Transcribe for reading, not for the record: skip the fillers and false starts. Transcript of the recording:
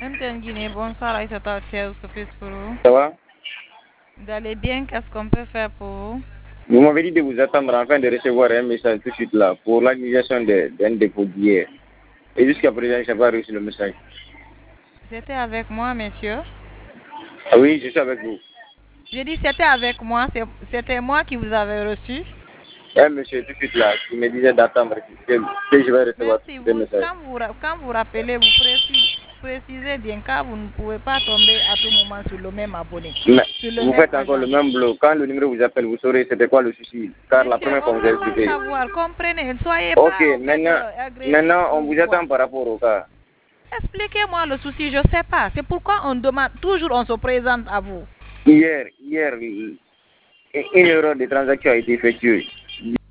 MTN Guinée, bonsoir Aïssata Thiaou, Sophie Spourou. Ça va? Vous allez bien? Qu'est-ce qu'on peut faire pour vous? Vous m'avez dit de vous attendre afin de recevoir un message tout de suite là pour l'organisation d'un dépôt d'hier. Et jusqu'à présent, je n'ai pas reçu le message. C'était avec moi, monsieur. Ah oui, je suis avec vous. J'ai dit c'était avec moi, c'était moi qui vous avais reçu. Un monsieur tout de suite là qui me disait d'attendre que je vais recevoir Merci. des messages. Quand vous rappelez, vous précisez bien car vous ne pouvez pas tomber à tout moment sur le même abonné, Mais sur le vous même faites encore agent. le même boulot. Quand le numéro vous appelle, vous saurez c'était quoi le souci. Car la Monsieur, première fois on vous ne avez peut pas expliqué. savoir, comprenez. Ne soyez Ok, pas en fait agressif maintenant on ou vous quoi. attend par rapport au cas. Expliquez-moi le souci, je ne sais pas. C'est pourquoi on demande, toujours on se présente à vous. Hier, une erreur de transaction a été effectuée.